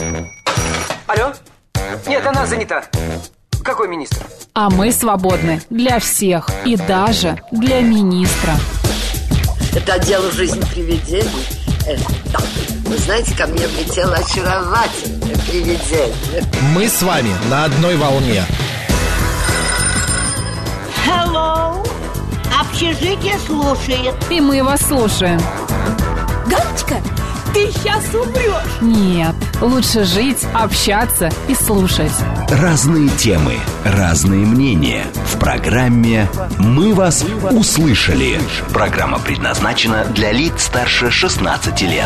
Алло? Нет, она занята. Какой министр? А мы свободны для всех и даже для министра. Это отдел «Жизнь привидений». Да. Вы знаете, ко мне влетело очаровательное привидение. Мы с вами на одной волне. Hello. Общежитие слушает. И мы вас слушаем. Галочка, ты сейчас умрешь. Нет, лучше жить, общаться и слушать. Разные темы, разные мнения. В программе «Мы вас услышали». Программа предназначена для лиц старше 16 лет.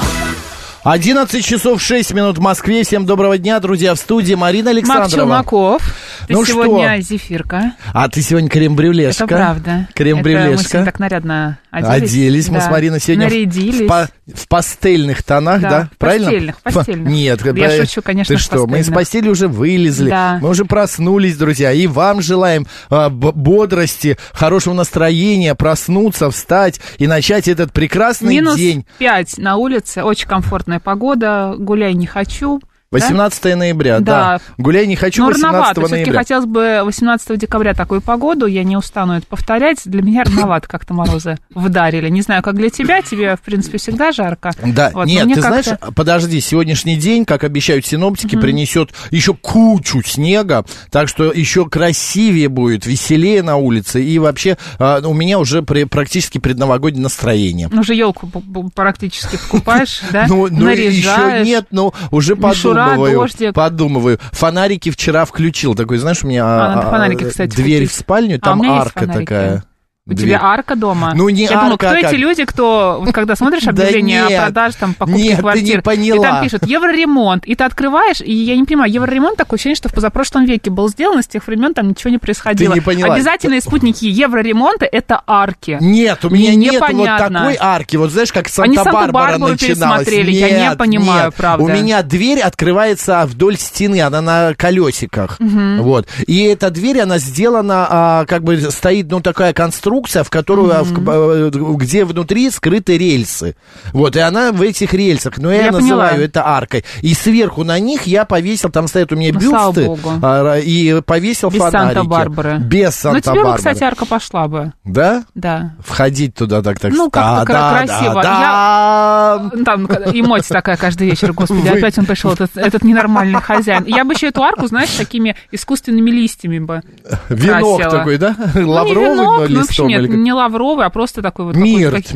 11 часов 6 минут в Москве. Всем доброго дня, друзья. В студии Марина Александрова. Марк Челноков. Ты ну сегодня что? Зефирка. А ты сегодня крем-брюлешка. Это правда. Крем-брюлешка. Мы сегодня так нарядно оделись. Мы с Мариной сегодня в пастельных тонах, да? Правильно? Постельных. Нет, я шучу, конечно, ты что, мы из постели уже вылезли. Да. Мы уже проснулись, друзья. И вам желаем бодрости, хорошего настроения, проснуться, встать и начать этот прекрасный день. Минус 5 на улице, очень комфортная погода, гуляй не хочу. 18 ноября, да. Гуляй не хочу, но 18 рановато. ноября. Все-таки хотелось бы 18 декабря такую погоду, я не устану это повторять. Для меня рановато как-то морозы вдарили. Не знаю, как для тебя, тебе, в принципе, всегда жарко. Да, вот, нет, ты знаешь, подожди, сегодняшний день, как обещают синоптики, принесет еще кучу снега, так что еще красивее будет, веселее на улице, и вообще у меня уже практически предновогоднее настроение. Уже елку практически покупаешь, да? Ну, еще нет, но уже подумываю. Фонарики вчера включил. Такой, знаешь, у меня дверь в спальню, там арка такая. У тебя арка дома? Ну, не я арка, думаю, кто эти люди, кто, вот, когда смотришь объявление о продаже, там, покупке квартир, и там пишут евроремонт, и ты открываешь, и я не понимаю, евроремонт такое ощущение, что в позапрошлом веке был сделан, и с тех времен там ничего не происходило. Ты не поняла. Обязательные спутники евроремонта — это арки. Нет, у меня нет вот такой арки, вот знаешь, как Санта-Барбара начиналась. Нет, я не понимаю, правда. У меня дверь открывается вдоль стены, она на колесиках, вот, и эта дверь, она сделана, как бы стоит, ну, такая конструкция, в которую, где внутри скрыты рельсы. Вот, и она в этих рельсах, но я называю это аркой. И сверху на них я повесил, там стоят у меня бюсты, и повесил без фонарики. Санта-Барбары. Без Санта-Барбары. Ну, тебе бы, кстати, арка пошла бы. Да? Да. Входить туда так. Ну, как-то красиво. Там эмоция такая каждый вечер, господи, опять он пришел, этот ненормальный хозяин. Я бы еще эту арку, знаешь, такими искусственными листьями бы венок красила. такой, да? Лавровый листом? Нет, не лавровый, а просто такой вот... Мирт,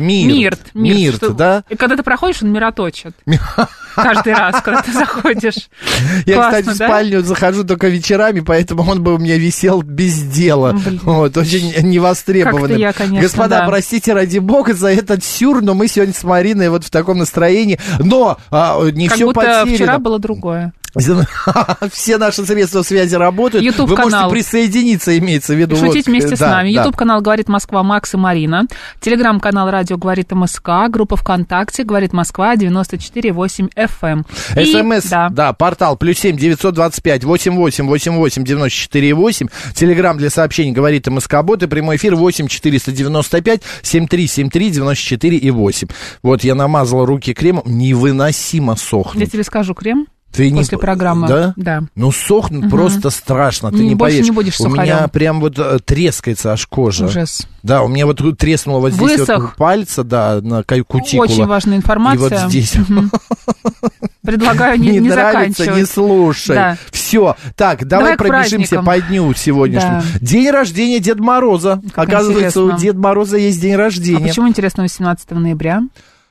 да? И когда ты проходишь, он мироточит. Каждый раз, когда ты заходишь. Я, кстати, в спальню захожу только вечерами, поэтому он бы у меня висел без дела. Вот, очень невостребованный. Господа, простите, ради бога, за этот сюр, но мы сегодня с Мариной вот в таком настроении. Но не все потеряно. Как будто вчера было другое. Все наши средства связи работают. YouTube-канал. Вы можете присоединиться, имеется в виду. Шутить вместе с нами. YouTube-канал «Говорит Москва», Макс и Марина. Телеграм-канал «Радио говорит МСК». Группа ВКонтакте «Говорит Москва», 94,8 FM. СМС, да, портал +7 925 88 88 94,8. Телеграм для сообщений «Говорит МСК-бот» и прямой эфир 8 495 73 73 94,8. Вот я намазал руки кремом, невыносимо сохнет. Я тебе скажу, крем. Ты после программы. Да? Да. Ну, сохнет просто страшно, ты не больше поверишь. Не будешь сухарем. У меня прям вот трескается аж кожа. Ужас. Да, у меня вот треснуло вот здесь вот пальца, да, на кутикула. Очень важная информация. И вот здесь. Предлагаю не нравится, заканчивать. Не слушай. Да. Все. Так, давай пробежимся по дню сегодняшнему. Да. День рождения Деда Мороза. Как оказывается, интересно. у Деда Мороза есть день рождения. А почему, интересно, 18 ноября?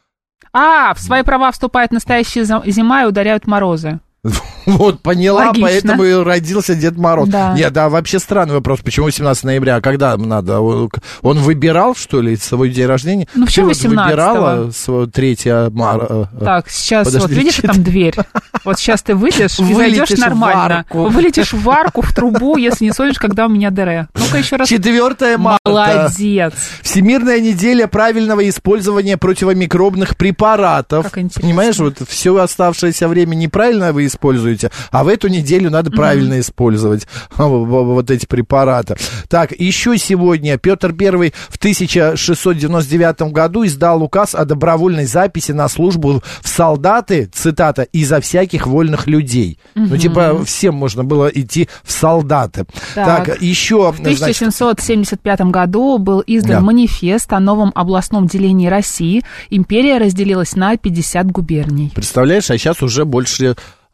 В свои права вступает настоящая зима и ударяют морозы. Вот, поняла, логично. Поэтому и родился Дед Мороз. Да. Нет, да, вообще странный вопрос, почему 18 ноября, а когда надо? Он выбирал, что ли, свой день рождения? Ну, почему 18-го? Выбирала 3 марта. Так, сейчас, подожди, вот видишь, там дверь? Вот сейчас ты выйдешь и зайдешь нормально. Вылетишь в арку, в трубу, если не солишь, когда у меня дыре. Ну-ка еще раз. 4 марта. Молодец. Всемирная неделя правильного использования противомикробных препаратов. Как интересно. Понимаешь, вот все оставшееся время неправильно вы используете используете. А в эту неделю надо правильно использовать вот эти препараты. Так, еще сегодня Петр I в 1699 году издал указ о добровольной записи на службу в солдаты, цитата, «изо всяких вольных людей». Ну, типа, всем можно было идти в солдаты. Так, еще... В 1775 году был издан манифест о новом областном делении России. Империя разделилась на 50 губерний. Представляешь, а сейчас уже больше...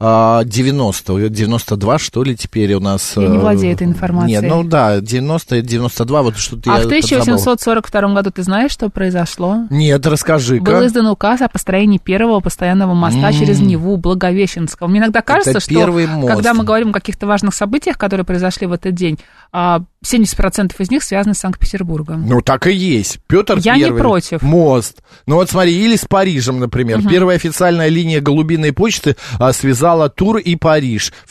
92, что ли, теперь у нас... Я не владею этой информацией. Нет, ну да, 90, 92, вот что-то я в 1842 году ты знаешь, что произошло? Нет, расскажи-ка. Был издан указ о построении первого постоянного моста через Неву, Благовещенского. Мне иногда кажется, что когда мы говорим о каких-то важных событиях, которые произошли в этот день, 70% из них связаны с Санкт-Петербургом. Ну, так и есть. Петр Я Первый, не против. Мост. Ну, вот смотри, или с Парижем, например. Первая официальная линия голубиной почты связала Тур и Париж в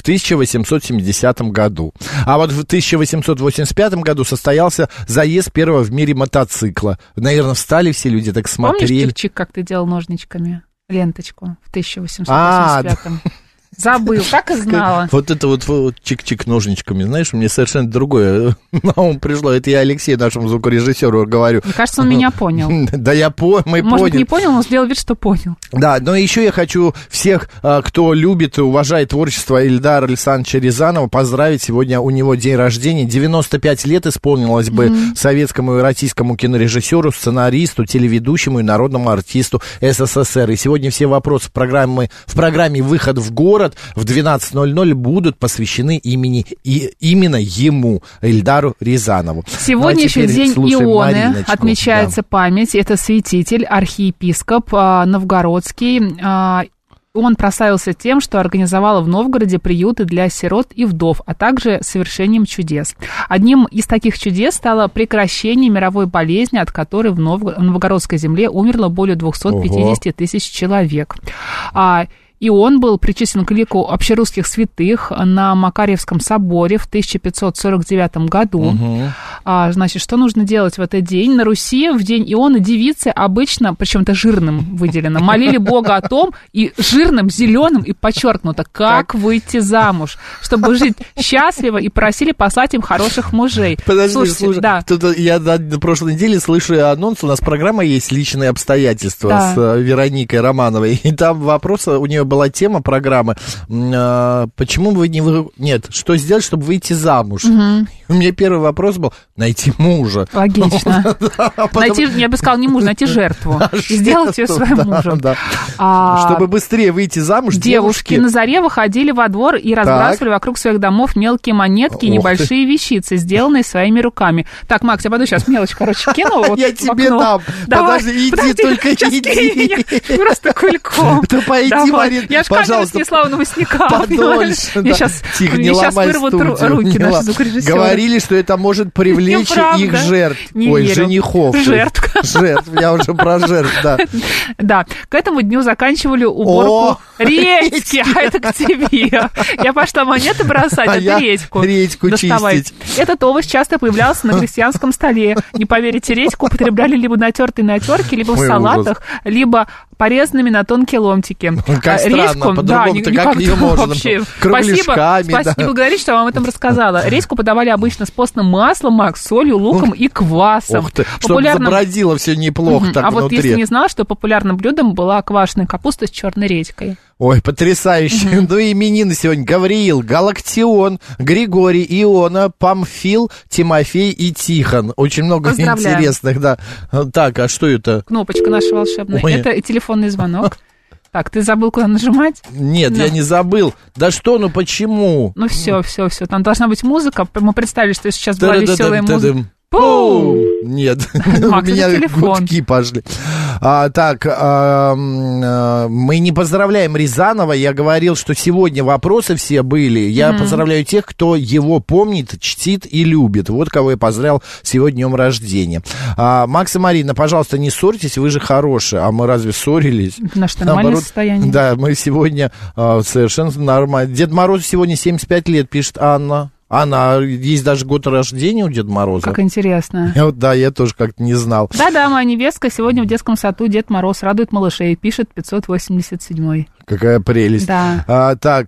1870 году. А вот в 1885 году состоялся заезд первого в мире мотоцикла. Наверное, встали все люди, так смотрели. Помнишь чик-чик, как ты делал ножничками ленточку в 1885-м? Забыл, так и знала. Вот это вот чик-чик ножничками, знаешь, мне совершенно другое на ум пришло. Это я Алексею, нашему звукорежиссеру, говорю. Мне кажется, он меня понял. Да я понял. Может, не понял, но сделал вид, что понял. Да, но еще я хочу всех, кто любит и уважает творчество Эльдара Александровича Рязанова, поздравить. Сегодня у него день рождения. 95 лет исполнилось бы советскому и российскому кинорежиссеру, сценаристу, телеведущему и народному артисту СССР. И сегодня все вопросы в программе «Выход в город» в 12:00 будут посвящены именно ему, Эльдару Рязанову. Сегодня еще день Ионы, отмечается память. Это святитель, архиепископ новгородский. Он прославился тем, что организовал в Новгороде приюты для сирот и вдов, а также совершением чудес. Одним из таких чудес стало прекращение мировой болезни, от которой в новгородской земле умерло более 250 тысяч человек. И он был причислен к лику общерусских святых на Макарьевском соборе в 1549 году. Значит, что нужно делать в этот день? На Руси в день Ионы девицы обычно, причем это жирным выделено, молили Бога о том, и жирным, зеленым, и подчеркнуто, как выйти замуж, чтобы жить счастливо, и просили послать им хороших мужей. Подожди, слушай, да. Я на прошлой неделе слышу анонс, у нас программа есть «Личные обстоятельства» с Вероникой Романовой, и там вопрос, у нее была тема программы, почему вы не... Нет, что сделать, чтобы выйти замуж? У меня первый вопрос был, найти мужа. Логично. Найти, я бы сказала, не мужа, найти жертву. И сделать ее своим мужем. Чтобы быстрее выйти замуж, девушки на заре выходили во двор и разбрасывали вокруг своих домов мелкие монетки и небольшие вещицы, сделанные своими руками. Так, Макс, я пойду сейчас мелочь, кину. Я тебе дам. Подожди, иди, только иди. Просто кульком. Да пойди, Марин. Я ж камеру снесла у новостника. Подольше. Мне сейчас вырвут руки наши звукорежиссеры. Говорили, что это может привлечь их жертв. Ой, женихов. Жертв. Я уже про жертв, да. Да, к этому дню заканчивали уборку редьки, а это к тебе. Я пошла монеты бросать, а ты редьку доставать. Этот овощ часто появлялся на крестьянском столе. Не поверите, редьку употребляли либо натертой на терке, либо в салатах, либо порезанными на тонкие ломтики. Как странно, по-другому-то как ее можно? Спасибо, не благодарите, что я вам об этом рассказала. Редьку подавали обычно с постным маслом, Макс, солью, луком и квасом. Чтобы забродило все неплохо так внутри. А вот если не знал, что популярным блюдом была квашеная капуста с черной редькой. Ой, потрясающе. Ну и именины сегодня. Гавриил, Галактион, Григорий, Иона, Памфил, Тимофей и Тихон. Очень много интересных, да. Так, а что это? Кнопочка наша волшебная. Это телефонный звонок. Так, ты забыл, куда нажимать? Нет, я не забыл. Да что, ну почему? Ну все. Там должна быть музыка. Мы представили, что сейчас была веселая музыка. Нет, у меня гудки пошли. Так, мы не поздравляем Рязанова. Я говорил, что сегодня вопросы все были. Я поздравляю тех, кто его помнит, чтит и любит. Вот кого я поздравил сегодня днем рождения. Макс и Марина, пожалуйста, не ссорьтесь, вы же хорошие. А мы разве ссорились? Наше нормальное состояние. Да, мы сегодня совершенно нормально. Дед Мороз сегодня 75 лет, пишет Анна. Есть даже год рождения у Деда Мороза. Как интересно. Я тоже как-то не знал. Да-да, моя невестка сегодня в детском саду Дед Мороз радует малышей, пишет 587-й. Какая прелесть. Да. Так,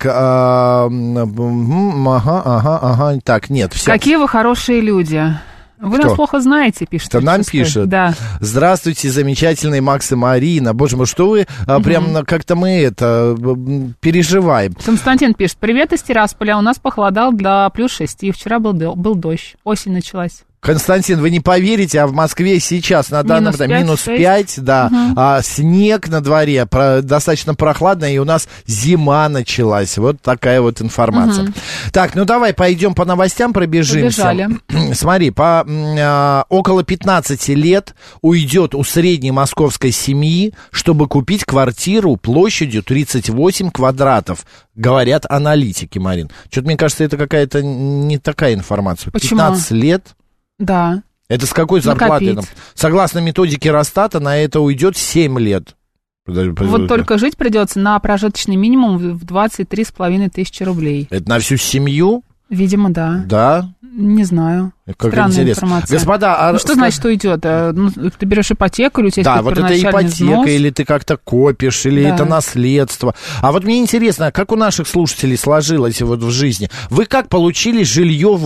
так, нет, все. Какие вы хорошие люди. Вы нас плохо знаете, пишет. Это нам пишет? Да. Здравствуйте, замечательные Макс и Марина. Боже мой, что вы прям как-то мы переживаем. Константин пишет. Привет из Тирасполя. У нас похолодало до плюс 6. И вчера был дождь. Осень началась. Константин, вы не поверите, а в Москве сейчас на данном минус 5, да, снег на дворе, достаточно прохладно, и у нас зима началась. Вот такая вот информация. Так, ну давай пойдем по новостям пробежимся. Побежали. Смотри, около 15 лет уйдет у средней московской семьи, чтобы купить квартиру площадью 38 квадратов. Говорят аналитики, Марин. Что-то мне кажется, это какая-то не такая информация. Почему? 15 лет. Да. Это с какой зарплатой? Согласно методике Росстата, на это уйдет 7 лет. Вот только жить придется на прожиточный минимум в 23,5 тысячи рублей. Это на всю семью? Видимо, да. Да? Не знаю. Как странная интересно. Информация. Господа, что значит уйдет? Ты берешь ипотеку, или у тебя есть вот это ипотека, взнос? или ты как-то копишь, или это наследство. А вот мне интересно, как у наших слушателей сложилось вот в жизни? Вы как получили жилье,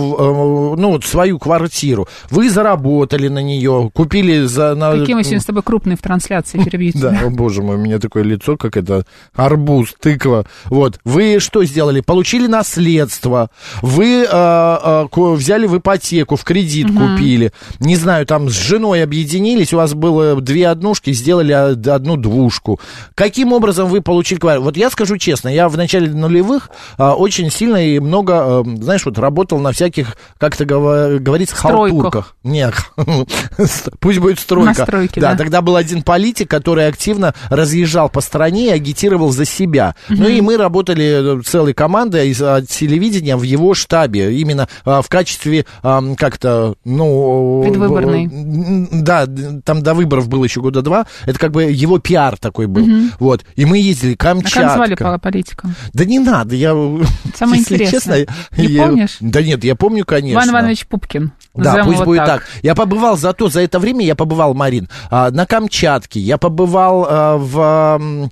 свою квартиру? Вы заработали на нее, купили за... Какие мы сегодня с тобой крупные в трансляции, перебьете. Да, о боже мой, у меня такое лицо, как это арбуз, тыква. Вот, вы что сделали? Получили наследство, вы взяли в ипотеку, в кредит купили, не знаю, там с женой объединились, у вас было 2 однушки, сделали 1 двушку. Каким образом вы получили квартиру? Вот я скажу честно, я в начале нулевых очень сильно и много, знаешь, вот работал на всяких, как это говорится, халтурках. Нет, пусть будет стройка. На стройке, да. Тогда был один политик, который активно разъезжал по стране и агитировал за себя. Ну и мы работали целой командой из телевидения в его штабе, именно в качестве как-то, предвыборный. Да, там до выборов было еще года 2. Это как бы его пиар такой был. Вот. И мы ездили, Камчатка. А как звали политика? Да не надо, Самое интересное. Не помнишь? Да нет, я помню, конечно. Иван Иванович Пупкин. Да, пусть будет так. Я побывал за это время я побывал, Марин, на Камчатке, я побывал в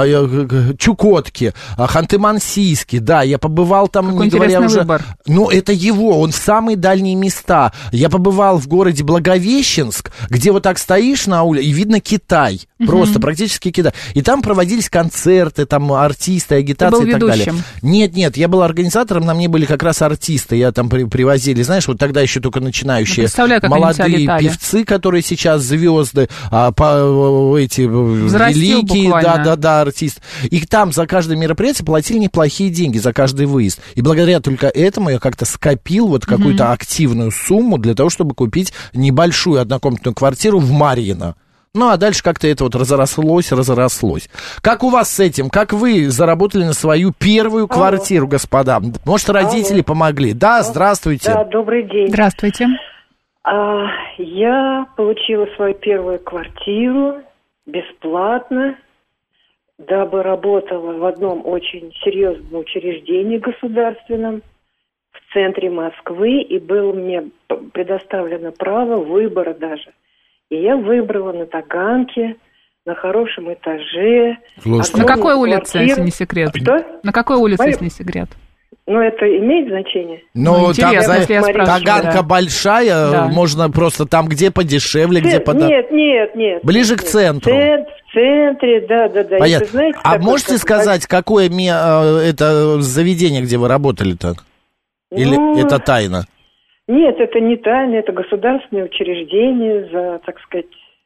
Чукотке, Ханты-Мансийске, да, я побывал там, какой не говоря уже... выбор. Это его, он в самые дальние места. Я побывал в городе Благовещенск, где вот так стоишь на улице, и видно Китай, просто практически Китай. И там проводились концерты, там артисты, агитации и так далее. Нет, я был организатором, на мне были как раз артисты, я там привозили, знаешь, вот тогда еще только начинающие молодые певцы, которые сейчас звезды, эти великие, да, артисты. И там за каждое мероприятие платили неплохие деньги, за каждый выезд. И благодаря только этому я как-то скопил вот какую-то активную сумму для того, чтобы купить небольшую однокомнатную квартиру в Марьино. Ну, а дальше как-то это вот разрослось. Как у вас с этим? Как вы заработали на свою первую квартиру, господа? Может, родители помогли? Да, здравствуйте. Да, добрый день. Здравствуйте. Я получила свою первую квартиру бесплатно, дабы работала в одном очень серьезном учреждении государственном в центре Москвы, и было мне предоставлено право выбора даже. И я выбрала на Таганке, на хорошем этаже. На какой улице, если не секрет? Что? На какой улице, если не секрет? Ну, это имеет значение? Ну, там, Таганка большая, можно просто там, где подешевле, где подороже. Нет. Ближе к центру. В центре, да. Понятно. Знаете, можете сказать, какое это заведение, где вы работали-то? Или это тайна? Нет, это не тайна, это государственное учреждение за, так сказать,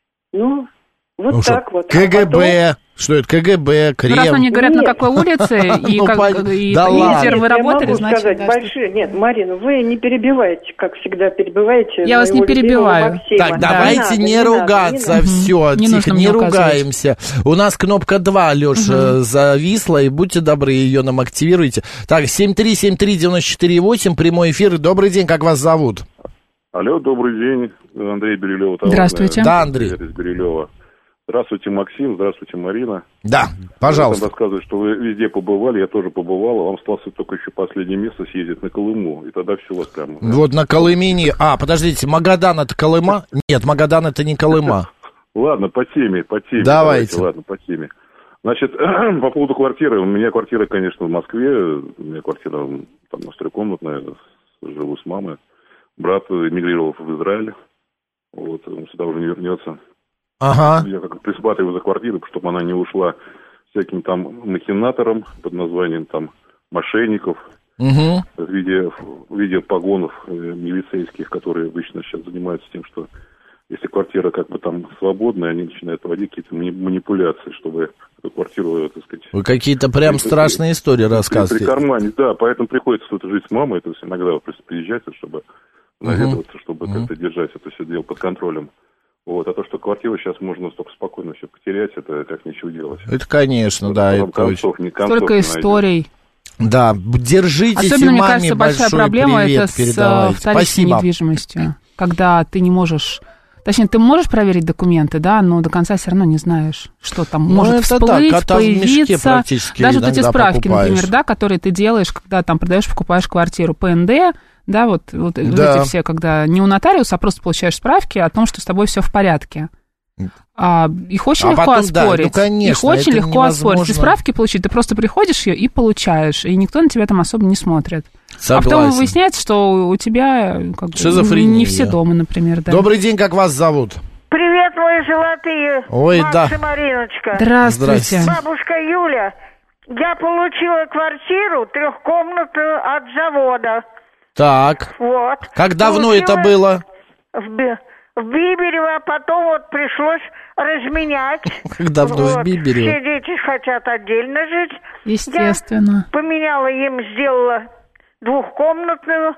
так вот. КГБ, что это, КГБ, Кремль. Раз они говорят, на какой улице, и где вы работали, значит... сказать, большие... Нет, Марина, вы не перебиваете, как всегда перебиваете. Я вас не перебиваю. Так, давайте не ругаться, все, тихо, не ругаемся. У нас кнопка 2, Леша, зависла, и будьте добры, ее нам активируйте. Так, 7373948, прямой эфир. Добрый день, как вас зовут? Алло, добрый день, Андрей Бирюлева. Здравствуйте. Да, Андрей. Из Бирюлева. Здравствуйте, Максим, здравствуйте, Марина. Да, пожалуйста. Я рассказываю, что вы везде побывали, я тоже побывал, вам осталось только еще последнее место съездить на Колыму, и тогда все у вас прямо... Вот на Колымине... подождите, Магадан это Колыма? Нет, Магадан это не Колыма. Ладно, по теме. Давайте. Ладно, по теме. Значит, по поводу квартиры. У меня квартира, конечно, в Москве. У меня квартира там трехкомнатная, живу с мамой. Брат эмигрировал в Израиль. Вот, он сюда уже не вернется. Ага. Я как присматриваю за квартирой, чтобы она не ушла всяким там махинаторам под названием там мошенников в виде погонов милицейских, которые обычно сейчас занимаются тем, что если квартира как бы там свободная, они начинают проводить какие-то манипуляции, чтобы эту квартиру, так сказать... Вы какие-то прям страшные истории рассказываете. При кармане, да, поэтому приходится тут жить с мамой, то есть иногда просто приезжать, чтобы наведываться, чтобы как-то держать это все дело под контролем. Вот, а то, что квартиру сейчас можно столько спокойно все потерять, это как ничего делать. Это, конечно, да. Это столько историй. Да, держитесь, особенно, и мне маме кажется, большая проблема это с вторичной недвижимостью, когда ты не можешь... Точнее, ты можешь проверить документы, да, но до конца все равно не знаешь, что там может всплыть, появиться. Даже вот эти справки, например, да, которые ты делаешь, когда там продаешь, покупаешь квартиру, ПНД, да, вот эти все, когда не у нотариуса, а просто получаешь справки о том, что с тобой все в порядке. Их очень легко оспорить. Да, конечно, их очень легко оспорить. Ты справки получить, ты просто приходишь ее и получаешь, и никто на тебя там особо не смотрит. Согласен. А потом выясняется, что у тебя как бы, не все дома, например. Да. Добрый день, как вас зовут? Привет, мои золотые. Ой, Макс и Мариночка. Здравствуйте. Бабушка Юля, я получила квартиру трехкомнатную от завода. Так. Вот. Как давно это было? В Биберево, потом вот пришлось разменять. Как давно в Биберево? Все дети хотят отдельно жить. Естественно. Я поменяла им, сделала двухкомнатную,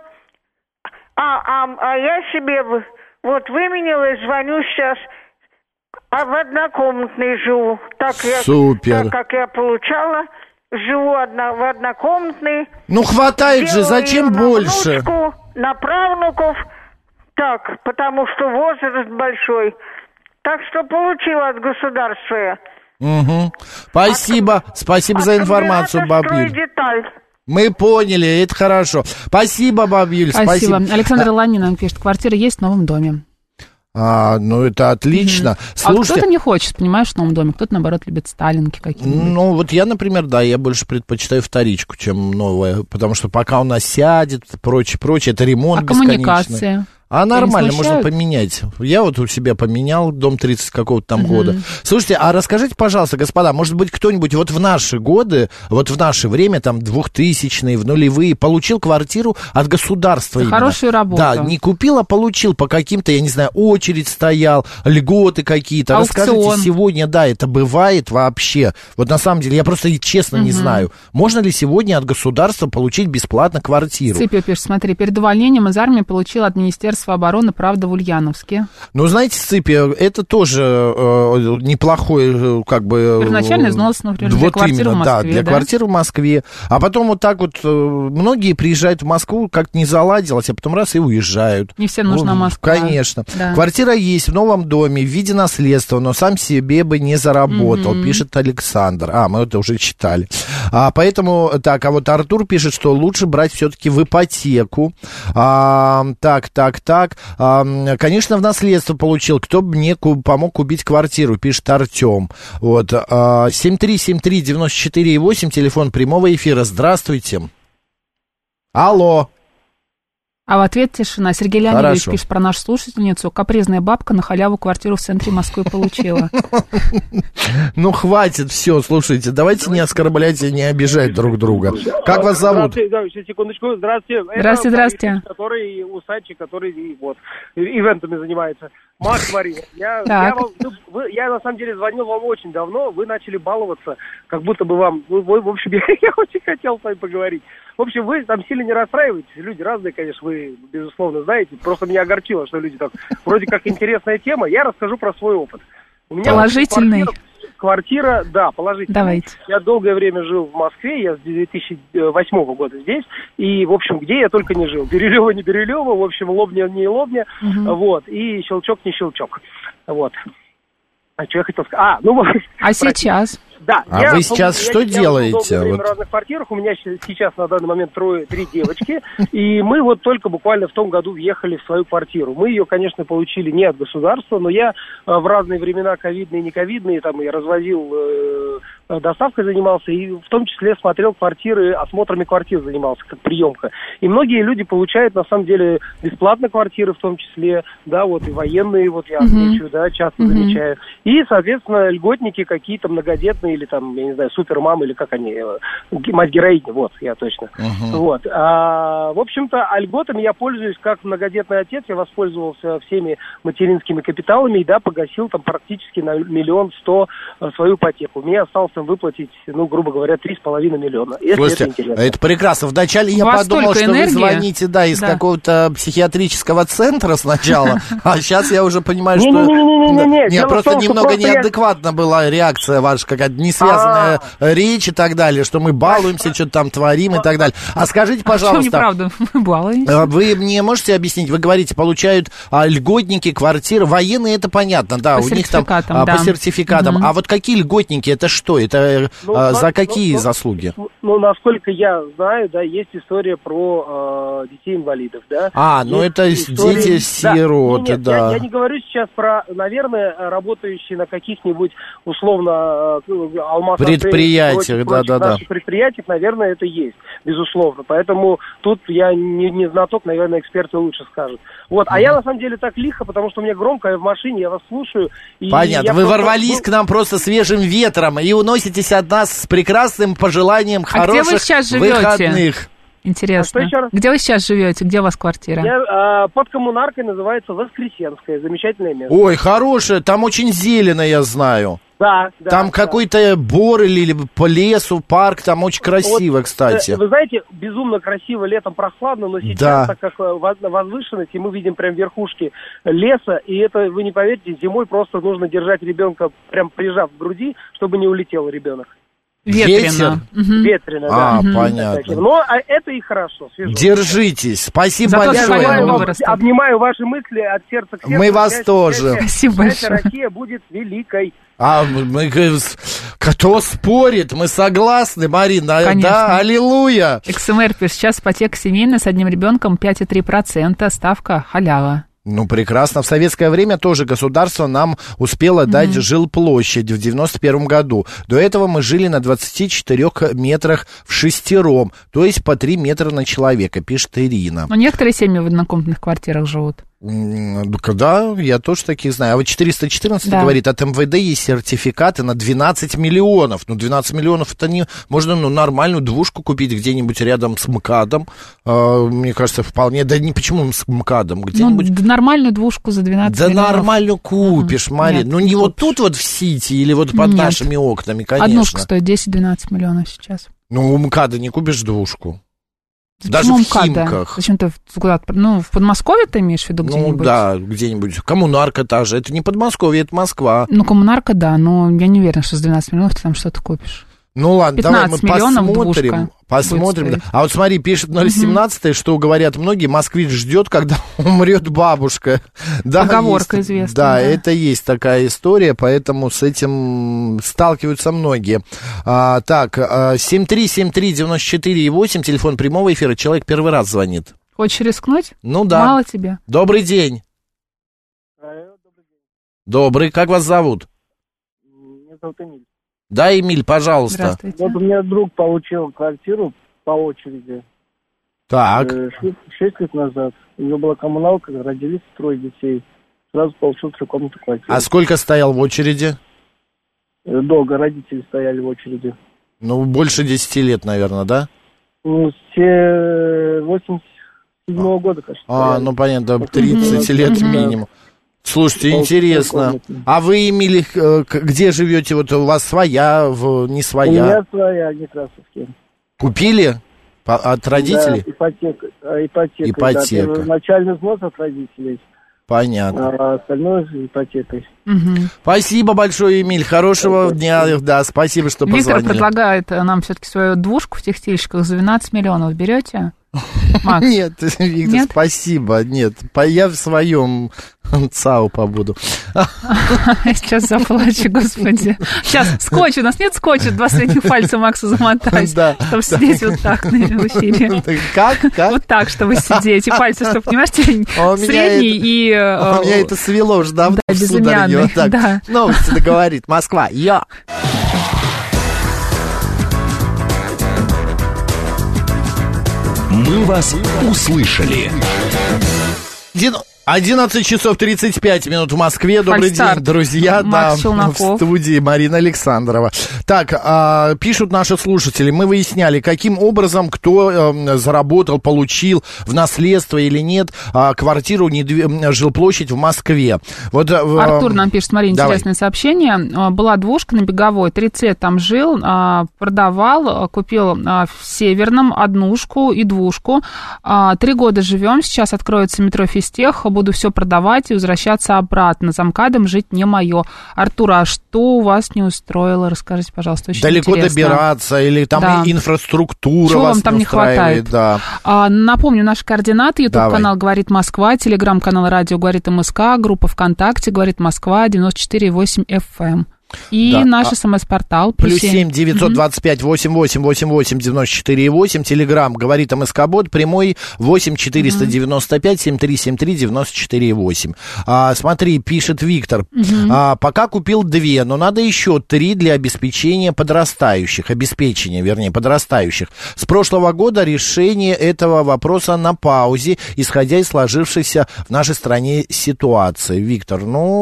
а я себе вот выменяла и звоню сейчас, в однокомнатной живу. Супер. Так как я получала, живу в однокомнатной. Ну хватает же, зачем больше? Внучку, на правнуков. Так, потому что возраст большой. Так что получила от государства. Угу. Спасибо за информацию, бабуль. Мы поняли, это хорошо. Спасибо, бабуль. Спасибо. Александр Ланин нам пишет, квартира есть в новом доме. Ну, это отлично. Слушайте, кто-то не хочет, понимаешь, в новом доме, кто-то, наоборот, любит сталинки какие-нибудь. Ну, вот я, например, я больше предпочитаю вторичку, чем новое, потому что пока у нас сядет, прочее, это ремонт бесконечный. Коммуникация? А нормально, можно поменять. Я вот у себя поменял дом 30 какого-то там года. Слушайте, а расскажите, пожалуйста, господа, может быть, кто-нибудь вот в наши годы, вот в наше время, там, 2000-е, в нулевые, получил квартиру от государства именно. Хорошую работу. Да, не купил, а получил по каким-то, я не знаю, очередь стоял, льготы какие-то. Аукцион. Расскажите, сегодня, да, это бывает вообще. Вот на самом деле, я просто честно не знаю, можно ли сегодня от государства получить бесплатно квартиру? Цыпи пишет, смотри, перед увольнением из армии получил от Министерства обороны, правда, в Ульяновске. Ну, знаете, Цыпи, это тоже неплохой, как бы... Первоначальный взнос, например, для квартиры в Москве, для квартиры в Москве. А потом вот так вот многие приезжают в Москву, как-то не заладилось, а потом раз и уезжают. Не всем нужна Москва. Конечно. Да. Квартира есть в новом доме в виде наследства, но сам себе бы не заработал, пишет Александр. Мы это уже читали. Поэтому, так, а вот Артур пишет, что лучше брать все-таки в ипотеку. Конечно, в наследство получил. Кто бы мне помог купить квартиру, пишет Артем. Вот. 7373948, телефон прямого эфира. Здравствуйте. Алло. А в ответ тишина. Сергей Леонидович пишет про нашу слушательницу. Капризная бабка на халяву квартиру в центре Москвы получила. Ну, хватит, все, слушайте, давайте не оскорблять и не обижать друг друга. Как вас зовут? Здравствуйте, секундочку, здравствуйте. Здравствуйте. Который усадчик, который вот ивентами занимается. Макс, Мария, я на самом деле звонил вам очень давно, вы начали баловаться, как будто бы вам, в общем, я очень хотел с вами поговорить. В общем, вы там сильно не расстраиваетесь, люди разные, конечно, вы, безусловно, знаете, просто меня огорчило, что люди так, вроде как интересная тема, я расскажу про свой опыт. У меня положительный. Квартира, да, положительный. Давайте. Я долгое время жил в Москве, я с 2008 года здесь, и, в общем, где я только не жил. Бирюлево, не Бирюлево, в общем, Лобня, не Лобня, вот, и щелчок, не щелчок, вот. А что я хотел сказать? Ну вот. А сейчас? Да. Вы сейчас что делаете? В разных квартирах. У меня сейчас на данный момент 3 девочки. И мы вот только буквально в том году въехали в свою квартиру. Мы ее, конечно, получили не от государства, но я в разные времена, ковидные и не ковидные, там я развозил, доставкой занимался, и в том числе смотрел квартиры, осмотрами квартир занимался, как приемка. И многие люди получают, на самом деле, бесплатно квартиры, в том числе, да, вот и военные, вот я отмечу, да, часто замечаю. И, соответственно, льготники какие-то многодетные, или там, я не знаю, супермамы, или как они, мать-героиня, вот, я точно. Вот. В общем-то, льготами я пользуюсь как многодетный отец, я воспользовался всеми материнскими капиталами и, да, погасил там практически на 1 100 000 свою ипотеку. Мне осталось там выплатить, грубо говоря, 3,5 миллиона. Слушайте, это прекрасно. Вначале я подумал, что вы звоните, да, из какого-то психиатрического центра сначала, а сейчас я уже понимаю, что... Нет, просто немного неадекватно была реакция ваша, какая-то не связанная речь и так далее, что мы балуемся, что-то там творим и так далее. А скажите, пожалуйста... неправда, мы балуемся. Вы мне можете объяснить, вы говорите, получают льготники квартиры, военные, это понятно, да, у них там по сертификатам. А вот какие льготники, это что? Это за какие заслуги? Насколько я знаю, да, есть история про детей-инвалидов, да. Это дети-сироты, да. Я не говорю сейчас про, наверное, работающие на каких-нибудь, условно, предприятиях, да. Предприятиях, наверное, это есть, безусловно. Поэтому тут я не знаток, наверное, эксперты лучше скажут. Вот, а я на самом деле так лихо, потому что мне громко, я в машине, я вас слушаю. Понятно, вы ворвались к нам просто свежим ветром и уноситесь от нас с прекрасным пожеланием хороших где вы сейчас живете? Выходных. Интересно. Где вы сейчас живете? Где у вас квартира? Я под Коммунаркой, называется Воскресенская. Замечательное место. Ой, хорошее, там очень зелено, я знаю. Да. Там какой-то бор или по лесу, парк, там очень красиво, кстати. Вы знаете, безумно красиво, летом прохладно, но сейчас, так как на возвышенности, мы видим прям верхушки леса, и это, вы не поверите, зимой просто нужно держать ребенка, прям прижав к груди, чтобы не улетел ребенок. Ветрено. Ветрено, да. Понятно. Но это и хорошо. Свежо. Держитесь. Спасибо большое. Обнимаю ваши мысли от сердца к сердцу. Мы вас тоже. Спасибо большое. Россия будет великой. Кто спорит? Мы согласны, Марина. Конечно. Да, аллилуйя. XMR пишет, сейчас ипотека семейная с одним ребенком 5,3%, ставка халява. Прекрасно. В советское время тоже государство нам успело дать жилплощадь в 91 году. До этого мы жили на 24 метрах вшестером, то есть по 3 метра на человека, пишет Ирина. Но некоторые семьи в однокомнатных квартирах живут. Да, я тоже таких знаю. А вот 414 говорит, от МВД есть сертификаты на 12 миллионов. 12 миллионов это не... Можно нормальную двушку купить где-нибудь рядом с МКАДом. Мне кажется, вполне... Да не почему с МКАДом? Где-нибудь... нормальную двушку за 12 миллионов. Да нормальную купишь, Марин. Не вот тут вот в Сити или вот под нашими окнами, конечно. Однушка стоит 10-12 миллионов сейчас. У МКАДа не купишь двушку. Даже в Химках. Зачем ты куда-то... в Подмосковье ты имеешь в виду где-нибудь? Да, где-нибудь. Коммунарка та же. Это не Подмосковье, это Москва. Коммунарка, да, но я не уверена, что с 12 миллионов ты там что-то купишь. Ладно, давай мы посмотрим. А вот смотри, пишет 017, что говорят многие, москвич ждет, когда умрет бабушка. Поговорка известная. Да, это есть такая история, поэтому с этим сталкиваются многие. 7373948, телефон прямого эфира, человек первый раз звонит. Хочешь рискнуть? Да. Мало тебе. Добрый день. Добрый, как вас зовут? Меня зовут Эмиль. Да, Эмиль, пожалуйста. Вот у меня друг получил квартиру по очереди. Так. 6 лет назад. У него была коммуналка, родились 3 детей. Сразу получил 3-комнатную квартиру. А сколько стоял в очереди? Долго родители стояли в очереди. Больше 10 лет, наверное, да? С 87-го года, кажется. Понятно, 30 лет минимум. Слушайте, интересно. А вы, Эмиль, где живете? Вот у вас своя, не своя? У меня своя, в Некрасовке. Купили от родителей? Да, ипотека. Да, начальный взнос от родителей. Понятно. А остальное с ипотекой. Спасибо большое, Эмиль. Хорошего дня. Да, спасибо, что позвонили. Виктор предлагает нам все-таки свою двушку в Текстильщиках за 12 миллионов. Берете? Макс? Нет, Виктор, нет? Спасибо, нет. Я в своем ЦАУ побуду. Я сейчас заплачу, господи. Сейчас, скотч, у нас нет скотча, 2 средних пальца Максу замотать, чтобы сидеть вот так в эфире. Как? Вот так, чтобы сидеть, и пальцы, чтобы, понимаешь, средний и... У меня это свело уже давно в сударыне. Новости договорит. Москва, я... Мы вас услышали. 11 часов 35 минут в Москве. Добрый день, друзья. Макс Челноков. В студии Марина Александрова. Так, пишут наши слушатели. Мы выясняли, каким образом кто заработал, получил в наследство или нет квартиру, жилплощадь в Москве. Вот, Артур нам пишет, смотри, интересное сообщение. Была двушка на Беговой, 30 лет там жил, продавал, купил в Северном однушку и двушку. 3 года живем, сейчас откроется метро Физтех, буду все продавать и возвращаться обратно. За МКАДом жить не мое. Артур, а что у вас не устроило? Расскажите, пожалуйста, очень далеко интересно. Добираться, или там инфраструктура чего вас вам там не хватает? Да. Напомню, наши координаты. YouTube-канал «Говорит Москва», телеграм-канал «Радио говорит МСК», группа ВКонтакте «Говорит Москва», 94,8 FM. И наш СМС-портал. +7 925 88 88 94 8. Телеграм говорит МСК-бот. Прямой 8 495 7373 94 8. Смотри, пишет Виктор. Пока купил 2, но надо еще 3 для обеспечения подрастающих. Подрастающих. С прошлого года решение этого вопроса на паузе, исходя из сложившейся в нашей стране ситуации. Виктор,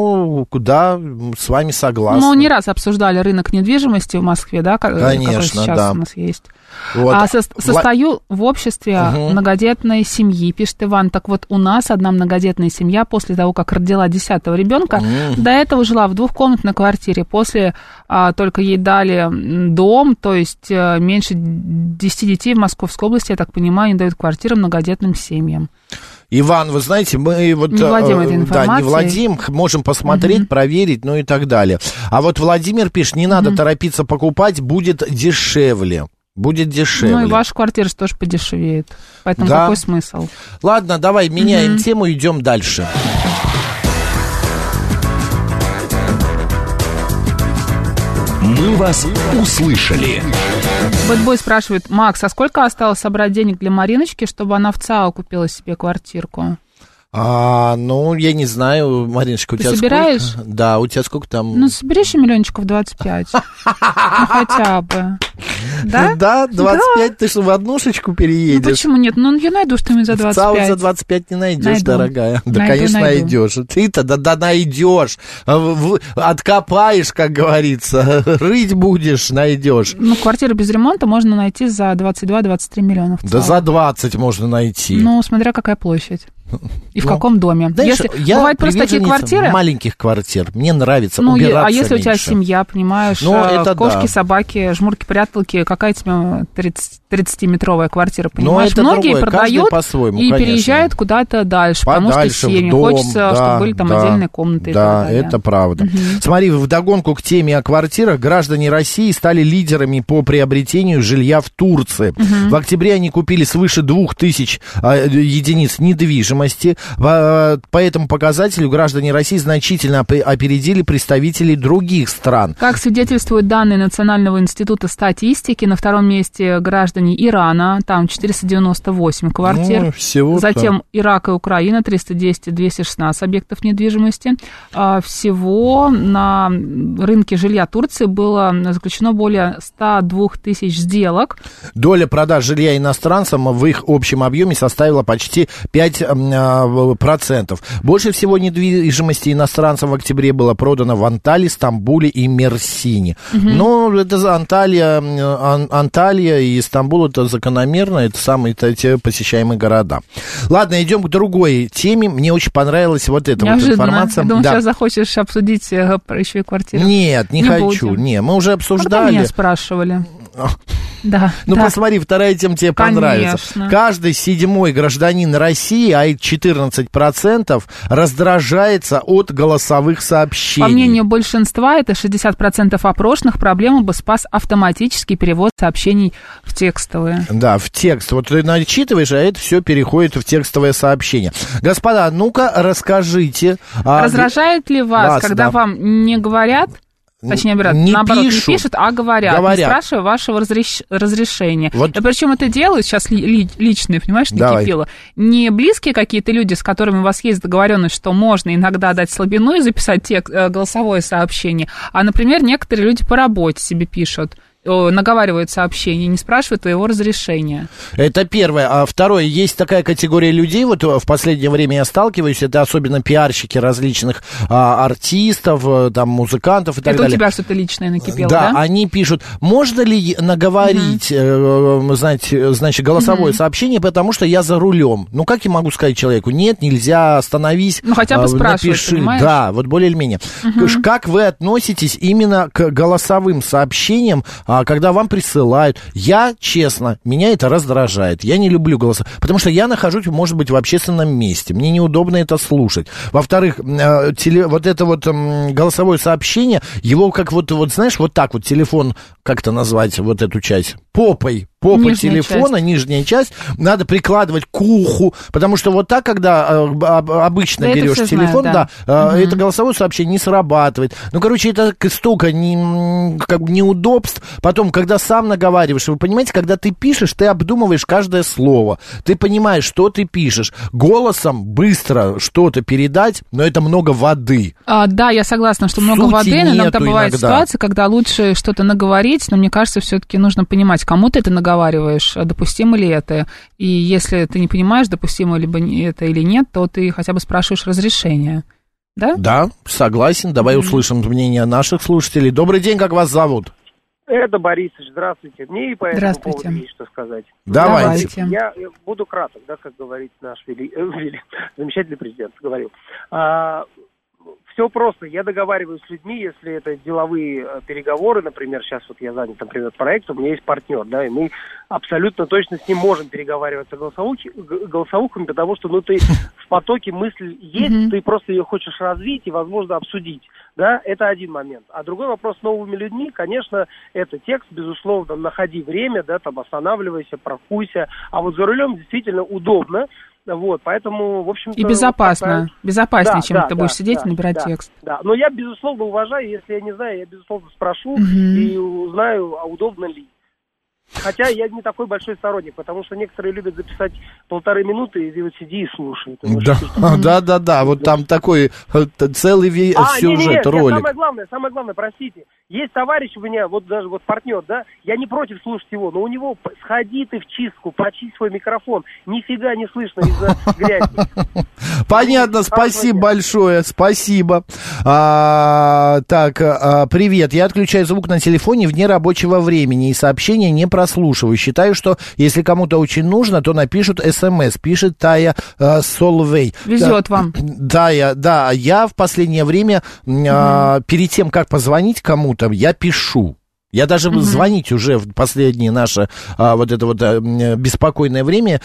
куда с вами согласен? Не раз обсуждали рынок недвижимости в Москве, да, который сейчас у нас есть. Вот. Состою в обществе многодетной семьи, пишет Иван. Так вот, у нас одна многодетная семья после того, как родила 10-го ребенка, до этого жила в 2-комнатной квартире. После только ей дали дом, то есть меньше 10 детей в Московской области, я так понимаю, не дают квартиры многодетным семьям. Иван, вы знаете, мы вот не владеем этой информацией. Да, не владеем, можем посмотреть, проверить, и так далее. А вот Владимир пишет, не надо торопиться покупать, будет дешевле. И ваша квартира тоже подешевеет. Поэтому какой смысл? Ладно, давай меняем тему, идем дальше. Мы вас услышали. Бэтбой спрашивает, Макс, а сколько осталось собрать денег для Мариночки, чтобы она в ЦАО купила себе квартирку? Я не знаю, Мариночка, у тебя собираешь? Сколько? Да, у тебя сколько там? Собери еще 25 000 хотя бы. Да? Да, 25, ты что, в однушечку переедешь? Почему нет? Я найду что-нибудь за 25. В ЦАО за 25 не найдешь, дорогая. Да, конечно, найдешь. Ты-то, найдешь. Откопаешь, как говорится. Рыть будешь, найдешь. Квартиру без ремонта можно найти за 22-23 миллиона в ЦАО. Да за 20 можно найти. Смотря какая площадь. И в каком доме? Знаешь, я бывают просто такие квартиры. Маленьких квартир. Мне нравится убираться. А если меньше. У тебя семья, понимаешь, кошки, собаки, жмурки, пряталки, какая тебе 30-метровая квартира, понимаешь? Многие продают и переезжают куда-то дальше, потому что семьи. Хочется, чтобы были там отдельные комнаты. Да, это правда. Смотри, вдогонку к теме о квартирах, граждане России стали лидерами по приобретению жилья в Турции. В октябре они купили свыше 2000 единиц недвижимости. По этому показателю граждане России значительно опередили представителей других стран. Как свидетельствуют данные Национального института статистики, на втором месте граждане Ирана, там 498 квартир. Затем Ирак и Украина, 310 и 216 объектов недвижимости. Всего на рынке жилья Турции было заключено более 102 тысяч сделок. Доля продаж жилья иностранцам в их общем объеме составила почти 5%. Больше всего недвижимости иностранцам в октябре было продано в Анталии, Стамбуле и Мерсине. Это Анталия и Стамбул, это закономерно, это самые те посещаемые города. Ладно, идем к другой теме. Мне очень понравилась вот эта информация. Я думаю, сейчас захочешь обсудить еще и квартиру. Нет, не хочу. Не, мы уже обсуждали. Меня спрашивали. Да. Посмотри, вторая тема тебе понравится. Каждый 7-й гражданин России, а это 14%, раздражается от голосовых сообщений. По мнению большинства, это 60% опрошенных, проблему бы спас автоматический перевод сообщений в текстовые. Да, в текст. Вот ты начитываешь, а это все переходит в текстовое сообщение. Господа, ну-ка расскажите. Раздражает ли вас, когда вам не говорят, точнее, наоборот, не пишут, а говорят. Не спрашивая вашего разрешения. Вот. Причем это делают сейчас личные, понимаешь, накипело. Не близкие какие-то люди, с которыми у вас есть договоренность, что можно иногда дать слабину и записать голосовое сообщение, а, например, некоторые люди по работе себе пишут, наговаривают сообщения, не спрашивают твоего разрешения. Это первое. А второе, есть такая категория людей, вот в последнее время я сталкиваюсь, это особенно пиарщики различных артистов, там, музыкантов и так далее. Это у тебя что-то личное накипело, да? Да, они пишут, можно ли наговорить, значит, голосовое сообщение, потому что я за рулем. Ну, как я могу сказать человеку? Нет, нельзя, остановись. Ну, хотя бы спрашивать, понимаешь? Да, вот более или менее. Как вы относитесь именно к голосовым сообщениям, когда вам присылают? Я, честно, меня это раздражает. Я не люблю голоса, потому что я нахожусь, может быть, в общественном месте. Мне неудобно это слушать. Во-вторых, вот это вот голосовое сообщение, его как вот знаешь, вот так вот телефон, как это назвать, вот эту часть, попой телефона, нижняя часть, надо прикладывать к уху, потому что вот так, когда обычно берешь телефон, это голосовое сообщение не срабатывает. Ну, короче, это столько неудобств. Потом, когда сам наговариваешь, вы понимаете, когда ты пишешь, ты обдумываешь каждое слово, ты понимаешь, что ты пишешь. Голосом быстро что-то передать, но это много воды. Да, я согласна, что много воды, но иногда бывает ситуация, когда лучше что-то наговорить, но мне кажется, все-таки нужно понимать, кому ты это наговариваешь, допустимо ли это. И если ты не понимаешь, допустимо либо это или нет, то ты хотя бы спрашиваешь разрешение. Да? Да, согласен. Давай услышим мнение наших слушателей. Добрый день, как вас зовут? Это Борисович, здравствуйте. Мне и по этому поводу есть что сказать. Давайте. Я буду краток, да, как говорит наш замечательный президент, говорил. Все просто. Я договариваюсь с людьми, если это деловые переговоры, например, сейчас вот я занят, например, проектом, у меня есть партнер, да, и мы абсолютно точно с ним можем переговариваться голосовухами, потому что, ты в потоке мысль есть, ты просто ее хочешь развить и, возможно, обсудить, да, это один момент. А другой вопрос с новыми людьми, конечно, это текст, безусловно, находи время, да, там, останавливайся, паркуйся, а вот за рулем действительно удобно. Вот, поэтому, в общем-то... И безопасно. Безопаснее, чем ты будешь сидеть и набирать текст. Да, но я, безусловно, уважаю, если я не знаю, я, безусловно, спрошу и узнаю, а удобно ли. Хотя я не такой большой сторонник, потому что некоторые любят записать 1,5 минуты, и вот сиди и слушай. Да, вот там такой целый сюжет, ролик. Самое главное, простите, есть товарищ у меня, вот даже вот партнер, да, я не против слушать его, но у него сходи ты в чистку, почисть свой микрофон, нифига не слышно из-за грязи. Понятно, спасибо большое, спасибо. Так, привет, я отключаю звук на телефоне вне рабочего времени и сообщения не прослушиваю. Считаю, что если кому-то очень нужно, то напишут СМС, пишет Тая Солвей. Везет вам. Да, я в последнее время, перед тем, как позвонить кому-то, я пишу. Я даже звонить уже в последнее наше вот это вот беспокойное время,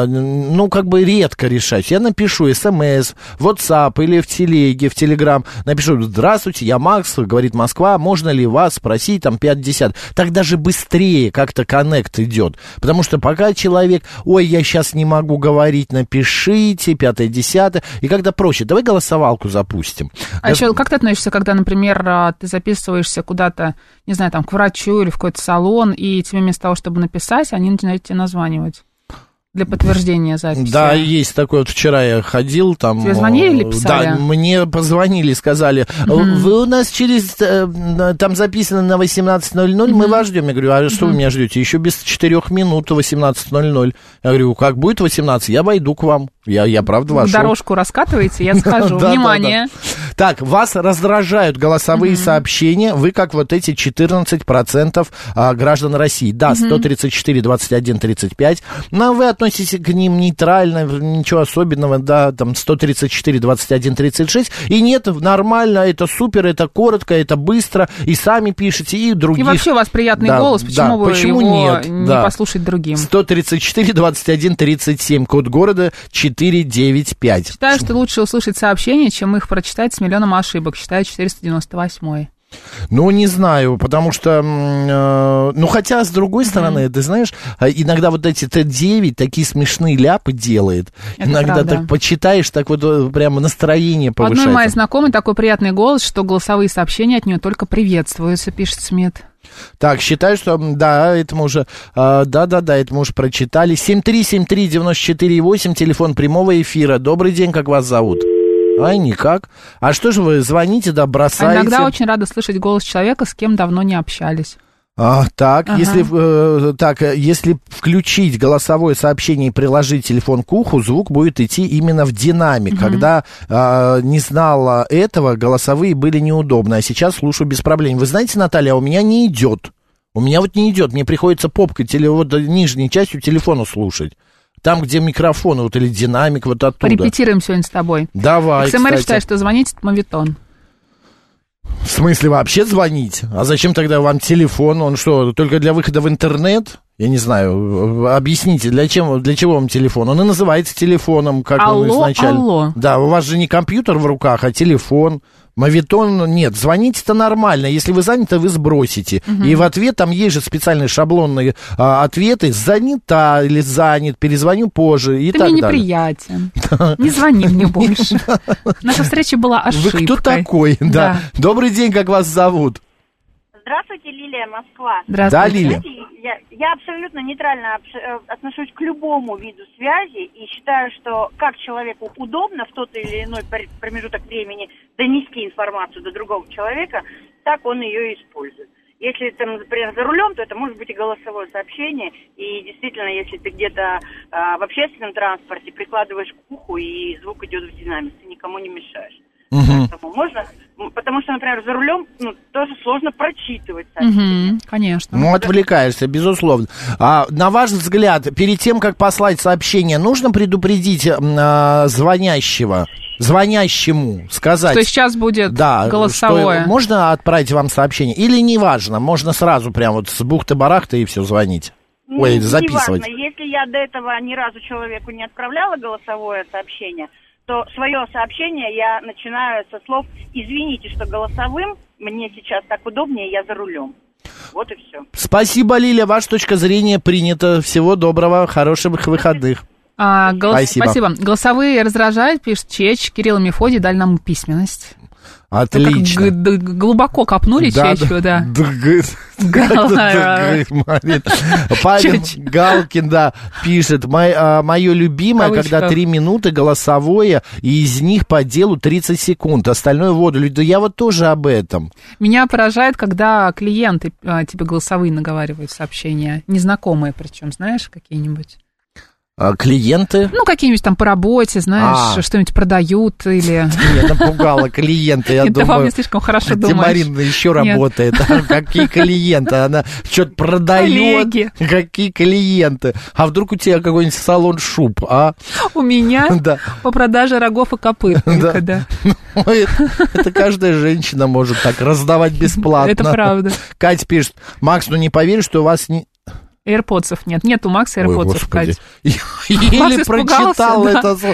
редко решать. Я напишу СМС, WhatsApp или в телеге, в Telegram, напишу: здравствуйте, я Макс, говорит Москва, можно ли вас спросить, там, 50. Так даже быстрее как-то коннект идет. Потому что пока человек, я сейчас не могу говорить, напишите, 5-10, и когда проще. Давай голосовалку запустим. А еще как ты относишься, когда, например, ты записываешься куда-то, не знаю, там, к врачу или в какой-то салон, и тебе вместо того, чтобы написать, они начинают тебе названивать для подтверждения записи? Да, есть такое. Вот вчера я ходил там... Тебе звонили или писали? Да, мне позвонили, сказали, вы у нас там записано на 18:00, мы вас ждем. Я говорю, а что вы меня ждете? Еще без 4 минут 18:00. Я говорю, как будет 18, я войду к вам. Я правда вошел. Дорожку раскатываете, я схожу. Внимание. Так, вас раздражают голосовые сообщения, вы как вот эти 14% граждан России. Да, 134, 21, 35, но вы относитесь к ним нейтрально, ничего особенного, да, там 134, 21, 36, и нет, нормально, это супер, это коротко, это быстро, и сами пишете, и других. И вообще у вас приятный голос, почему вы его не послушать другим? 134, 21, 37, код города 495. Считаю, что лучше услышать сообщение, чем их прочитать с миллионом ошибок, считаю 498. Ну, не знаю, потому что, хотя, с другой стороны, ты знаешь, иногда вот эти Т9 такие смешные ляпы делает. Это иногда правда. Так почитаешь, так вот прямо настроение повышается. У одной моей знакомой такой приятный голос, что голосовые сообщения от нее только приветствуются, пишет Смит. Так, считаю, что, да, это мы уже, это мы уже прочитали. 7373948, телефон прямого эфира. Добрый день, как вас зовут? Ай, никак. А что же вы звоните, да, бросаете? А иногда очень рада слышать голос человека, с кем давно не общались. Если включить голосовое сообщение и приложить телефон к уху, звук будет идти именно в динамик. Когда не знала этого, голосовые были неудобны, а сейчас слушаю без проблем. Вы знаете, Наталья, у меня не идет. У меня вот не идет, мне приходится попкой, нижней частью телефона слушать. Там, где микрофон, вот или динамик, вот оттуда. Порепетируем сегодня с тобой. Давай, КСМР считает, что звонить — это моветон. В смысле вообще звонить? А зачем тогда вам телефон? Он что, только для выхода в интернет? Я не знаю, объясните, для чего вам телефон? Он и называется телефоном, как он изначально. Алло. Да, у вас же не компьютер в руках, а телефон. Моветон нет, звоните-то нормально, если вы заняты, вы сбросите. И в ответ там есть же специальные шаблонные ответы: занята или занят, перезвоню позже и так далее. Ты мне неприятен, не звони мне больше. Наша встреча была ошибкой. Вы кто такой? Да. Добрый день, как вас зовут? Здравствуйте, Лилия, Москва. Здравствуйте. Да, Лилия. Я абсолютно нейтрально отношусь к любому виду связи и считаю, что как человеку удобно в тот или иной промежуток времени донести информацию до другого человека, так он ее использует. Если ты, например, за рулем, то это может быть и голосовое сообщение. И действительно, если ты где-то в общественном транспорте прикладываешь к уху, и звук идет в динамике, ты никому не мешаешь. Можно, потому что, например, за рулем тоже сложно прочитывать сообщения. Конечно. Отвлекаешься, безусловно. На ваш взгляд, перед тем, как послать сообщение, нужно предупредить звонящему сказать... Что сейчас будет голосовое. Можно отправить вам сообщение? Или не важно, можно сразу прям вот с бухты-барахты и все звонить? Записывать. Не важно. Если я до этого ни разу человеку не отправляла голосовое сообщение, то свое сообщение я начинаю со слов: извините, что голосовым, мне сейчас так удобнее, я за рулем. Вот и все. Спасибо, Лиля, ваша точка зрения принята. Всего доброго, хороших выходных. Спасибо. Голосовые раздражают, пишет Чеч. Кирилл и Мефодий дали нам письменность. Отлично. Глубоко копнули Чечу, да. Павел Галкин, пишет: мое любимое, когда 3 минуты голосовое, и из них по делу 30 секунд, остальное в воду. Да я вот тоже об этом. Меня поражает, когда клиенты тебе голосовые наговаривают сообщения, незнакомые причем, знаешь, какие-нибудь. Клиенты? Какие-нибудь там по работе, знаешь, что-нибудь продают или... Меня напугала клиенты, я думаю... Ты во мне слишком хорошо думаешь. Марина еще работает. Какие клиенты? Она что-то продает. Какие клиенты? А вдруг у тебя какой-нибудь салон шуб, а? У меня по продаже рогов и копыт. Это каждая женщина может так раздавать бесплатно. Это правда. Катя пишет: Макс, не поверишь, что у вас не... AirPods'ов нет. Нет у Макса AirPods'ов, Катя. Или прочитал это слово.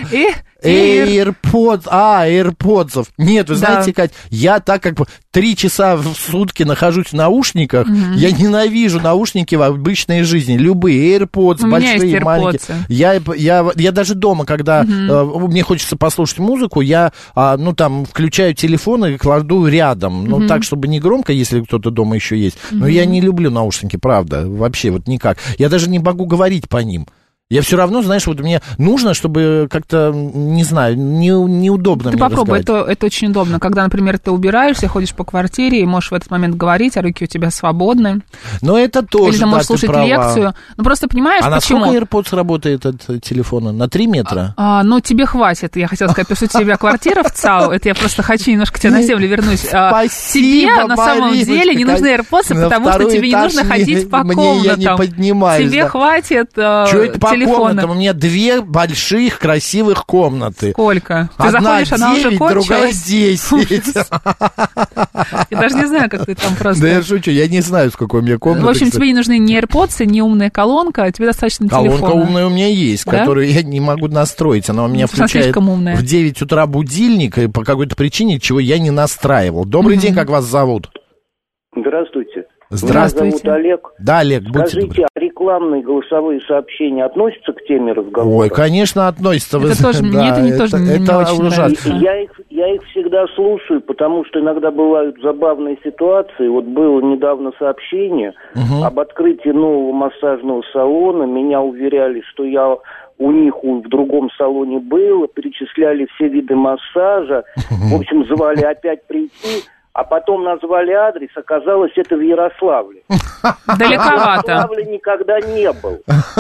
AirPods'ов. Нет, вы знаете, Кать, я так как 3 часа в сутки нахожусь в наушниках, я ненавижу наушники в обычной жизни. Любые, AirPods, большие, маленькие. Я даже дома, когда мне хочется послушать музыку, я, включаю телефон и кладу рядом. Так, чтобы не громко, если кто-то дома еще есть. Но я не люблю наушники, правда, вообще вот никак. Я даже не могу говорить по ним. Я все равно, знаешь, вот мне нужно, чтобы как-то, не знаю, неудобно ты мне попробуй, это очень удобно. Когда, например, ты убираешься, ходишь по квартире, и можешь в этот момент говорить, а руки у тебя свободны. Но это тоже, или ты можешь слушать лекцию. Ну, просто понимаешь, почему? А на сколько AirPods работает от телефона? На 3 метра? Ну, тебе хватит. Я хотела сказать, потому что у тебя квартира в ЦАУ, это я просто хочу немножко тебя на землю вернуть. Спасибо, тебе, на самом деле, не нужны AirPods, потому что тебе не нужно ходить по комнатам. Я не поднимаюсь. Тебе хватит телефона. Комнатам. У меня 2 больших красивых комнаты. Сколько? Ты одна заходишь, 9, она уже кончилась? другая 10. Я даже не знаю, как ты там просто... Да я шучу, я не знаю, сколько у меня комнат. В общем, тебе не нужны ни AirPods, ни умная колонка, тебе достаточно телефона. Колонка умная у меня есть, которую я не могу настроить. Она у меня включает в 9 утра будильник, и по какой-то причине, чего я не настраивал. Добрый день, как вас зовут? Здравствуйте. Здравствуйте. Меня зовут Олег. Да, Олег, будьте добры. Скажите, а рекламные голосовые сообщения относятся к теме разговора? Ой, конечно, относятся. Это тоже, мне это тоже не очень нравится. Я их всегда слушаю, потому что иногда бывают забавные ситуации. Вот было недавно сообщение об открытии нового массажного салона. Меня уверяли, что я у них в другом салоне был, перечисляли все виды массажа. В общем, звали опять прийти. А потом назвали адрес, оказалось, это в Ярославле. Далековато. В Ярославле никогда не был.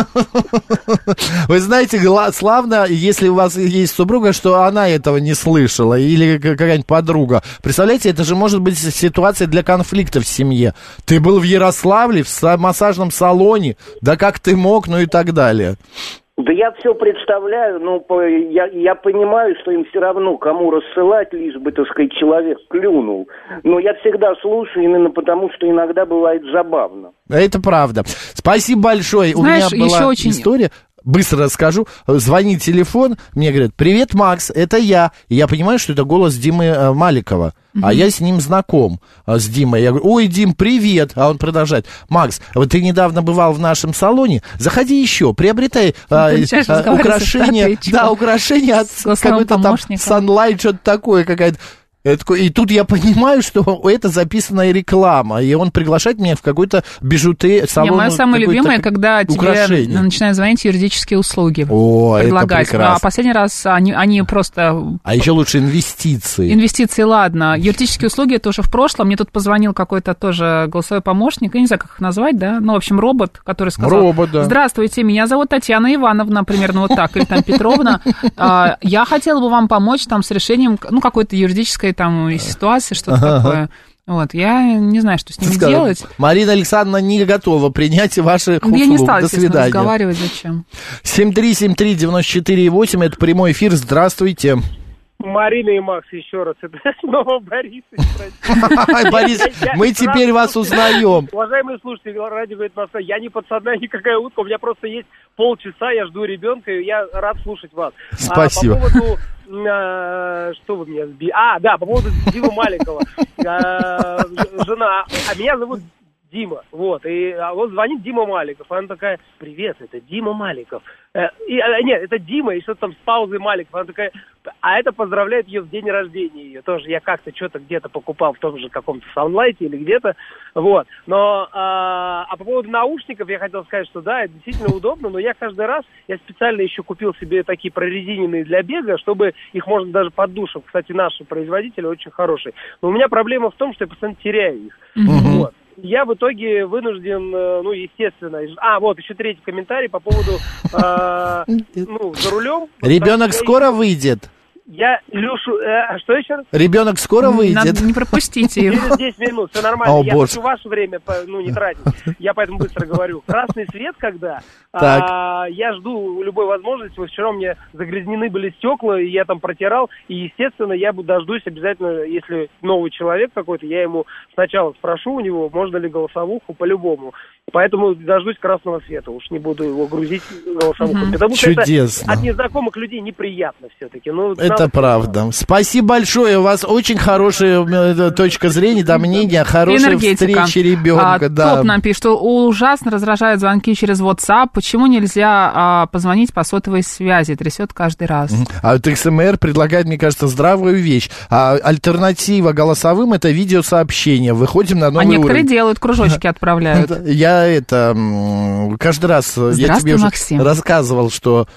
Вы знаете, славно, если у вас есть супруга, что она этого не слышала, или какая-нибудь подруга. Представляете, это же может быть ситуация для конфликта в семье. Ты был в Ярославле, в массажном салоне, да как ты мог, ну и так далее. Да я все представляю, но я понимаю, что им все равно, кому рассылать, лишь бы, так сказать, человек клюнул. Но я всегда слушаю именно потому, что иногда бывает забавно. Это правда. Спасибо большое. Знаешь, у меня была история. Быстро расскажу. Звонит телефон, мне говорят: привет, Макс, это я. И я понимаю, что это голос Димы Маликова. А я с ним знаком, с Димой. Я говорю: ой, Дим, привет. А он продолжает: Макс, вот ты недавно бывал в нашем салоне, заходи еще, приобретай украшения. Да, украшения от какой-то там Sunlight, что-то такое какая-то. И тут я понимаю, что это записанная реклама, и он приглашает меня в какой-то салон. Мое самое любимое, когда тебе начинают звонить юридические услуги. О, предлагать. Это прекрасно. А последний раз они просто... А еще лучше инвестиции. Инвестиции, ладно. Юридические услуги, это уже в прошлом. Мне тут позвонил какой-то тоже голосовой помощник, я не знаю, как их назвать, да? Ну, в общем, робот, который сказал: робот, да. Здравствуйте, меня зовут Татьяна Ивановна, примерно вот так, или там Петровна. Я хотела бы вам помочь там с решением, какой-то юридической там ситуации, что-то такое. Вот, я не знаю, что с ним делать. Марина Александровна не готова принять ваших услуг. Я не стала, до свидания. Разговаривать, зачем? 7373948, это прямой эфир. Здравствуйте. Марина и Макс, еще раз, это снова Борис. Борис, мы теперь вас узнаем. Уважаемые слушатели, радио говорит Москва, я не подсадная никакая утка, у меня просто есть полчаса, я жду ребенка, и я рад слушать вас. Спасибо. По поводу... что вы меня сбили? По поводу Димы Маликова. Жена, меня зовут Дима, вот, и он звонит Дима Маликов, она такая: привет, это Дима Маликов. Нет, это Дима, и что-то там с паузой Маликов. Она такая, а это поздравляет ее в день рождения ее. Тоже я как-то что-то где-то покупал в том же каком-то Sunlight или где-то, вот. Но, по поводу наушников я хотел сказать, что да, это действительно удобно, но я каждый раз, я специально еще купил себе такие прорезиненные для бега, чтобы их можно даже под душем. Кстати, наши производители очень хорошие. Но у меня проблема в том, что я постоянно теряю их. Вот. Я в итоге вынужден, естественно... вот еще третий комментарий по поводу, за рулем... Ребенок скоро выйдет. Я Люшу... что еще раз? Ребенок скоро выйдет. Надо не пропустите его. Через 10 минут, все нормально. Я хочу ваше время не тратить. Я поэтому быстро говорю. Красный свет, когда я жду любой возможности. Вот вчера у меня загрязнены были стекла, и я там протирал. И, естественно, я дождусь обязательно, если новый человек какой-то, я ему сначала спрошу у него, можно ли голосовуху по-любому. Поэтому дождусь красного света. Уж не буду его грузить голосовуху. Потому что это от незнакомых людей неприятно все-таки. Это правда. Спасибо большое. У вас очень хорошая точка зрения, мнение, хорошая встреча ребенка. Топ нам пишет, что ужасно раздражают звонки через WhatsApp. Почему нельзя позвонить по сотовой связи? Трясет каждый раз. А вот XMR предлагает, мне кажется, здравую вещь. Альтернатива голосовым — это видеосообщение. Выходим на новый уровень. А некоторые делают, кружочки отправляют. Я я каждый раз я тебе уже рассказывал, что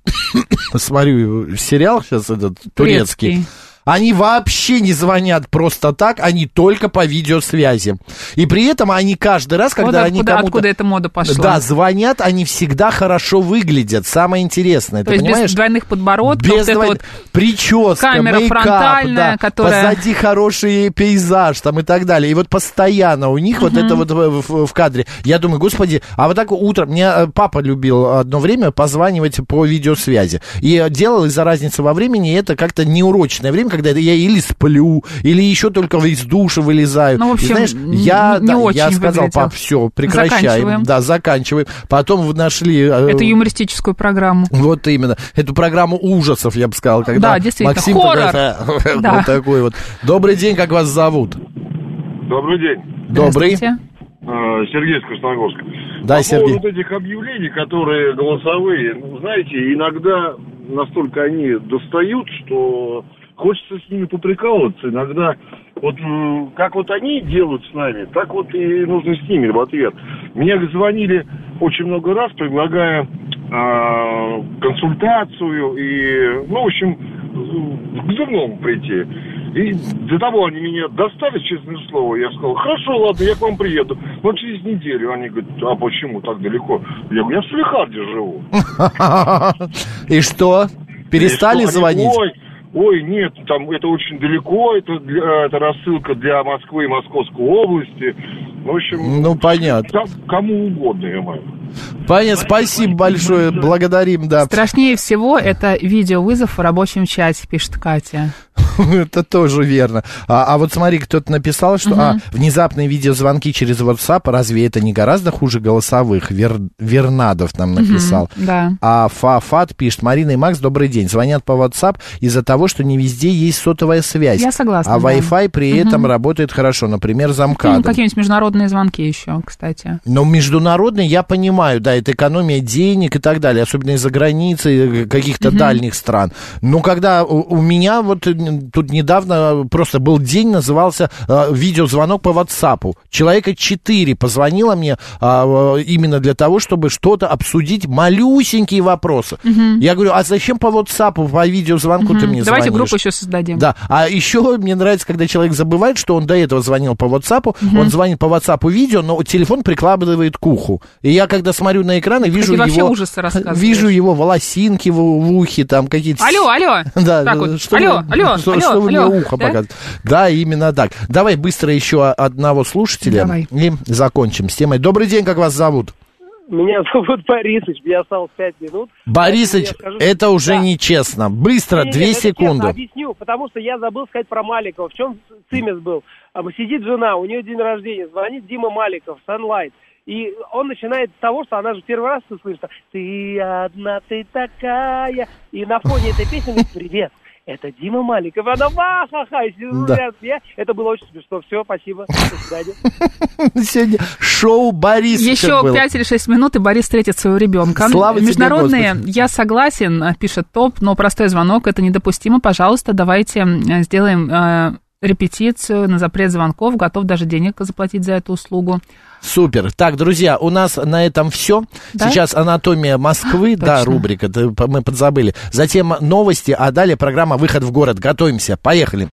смотрю сериал сейчас этот турецкий. Они вообще не звонят просто так, они только по видеосвязи. И при этом они каждый раз, когда они кому-то... Откуда эта мода пошла? Да, звонят, они всегда хорошо выглядят. Самое интересное, ты понимаешь? Без двойных подбородков. Без прическа, камера мейкап, фронтальная, которая... Позади хороший пейзаж там и так далее. И вот постоянно у них вот это вот в кадре. Я думаю, господи, а вот так утром... Мне папа любил одно время позванивать по видеосвязи. И делал из-за разницы во времени это как-то неурочное время, когда я или сплю, или еще только из душа вылезаю. Ну, в общем, и, знаешь, я сказал, пап, все, прекращаем. Заканчиваем. Потом нашли... Это юмористическую программу. Вот именно. Эту программу ужасов, я бы сказал, когда да, действительно, Максим хоррор. Да. Вот такой вот. Добрый день, как вас зовут? Добрый день. Добрый. Сергей из Красногорска. Да, Сергей. По поводу этих объявлений, которые голосовые, знаете, иногда настолько они достают, что хочется с ними поприкалываться. Иногда вот как вот они делают с нами, так вот и нужно с ними в ответ. Мне звонили очень много раз, предлагая консультацию и, в общем, к зубному прийти. И до того они меня достали, честное слово. Я сказал, хорошо, ладно, я к вам приеду. Но через неделю они говорят, а почему так далеко? Я говорю, я в Салехарде живу. И что? Перестали звонить? Ой, нет, там это очень далеко, это рассылка для Москвы и Московской области. В общем, ну, понятно. Кому угодно, я маю. Понятно, спасибо большое, благодарим, да. Страшнее всего это видеовызов в рабочем чате, пишет Катя. Это тоже верно. А вот смотри, кто-то написал, что внезапные видеозвонки через WhatsApp, разве это не гораздо хуже голосовых? Вернадов нам написал. Да. А Фафат пишет, Марина и Макс, добрый день. Звонят по WhatsApp из-за того, что не везде есть сотовая связь. Я согласна. А Wi-Fi при этом работает хорошо, например, замкадом. Какие-нибудь международные звонки еще, кстати. Но международные, я понимаю, да, это экономия денег и так далее, особенно из-за границы каких-то дальних стран. Но когда у меня вот тут недавно просто был день, назывался видеозвонок по WhatsApp. Человека 4 позвонило мне именно для того, чтобы что-то обсудить, малюсенькие вопросы. Я говорю, а зачем по WhatsApp, по видеозвонку ты мне звонишь? Давайте группу еще создадим. Да, а еще мне нравится, когда человек забывает, что он до этого звонил по WhatsApp, он звонит по WhatsApp видео, но телефон прикладывает к уху. И я, когда смотрю на экран, и вижу его волосинки в ухе, там какие-то... Алло! Да, так вот, что вы мне ухо показываете? Да, именно так. Давай быстро еще одного слушателя и закончим с темой. Добрый день, как вас зовут? Меня зовут Борисыч, мне осталось 5 минут. Борисыч, это уже нечестно. Быстро, 2 секунды. Честно, объясню, потому что я забыл сказать про Маликова. В чем цимес был? Сидит жена, у нее день рождения, звонит Дима Маликов, Sunlight. И он начинает с того, что она же первый раз слышит, ты одна, ты такая. И на фоне этой песни говорит, привет. Это Дима Маликов. Она ха-ха-ха. Это было очень смешно. Все, спасибо. До свидания. Сегодня шоу Борис. Еще 5 или 6 минут, и Борис встретит своего ребенка. Слава международные, тебе, я согласен, пишет ТОП, но простой звонок, это недопустимо. Пожалуйста, давайте сделаем репетицию на запрет звонков. Готов даже денег заплатить за эту услугу. Супер. Так, друзья, у нас на этом все. Да? Сейчас «Анатомия Москвы», да, рубрика, мы подзабыли. Затем новости, а далее программа «Выход в город». Готовимся. Поехали.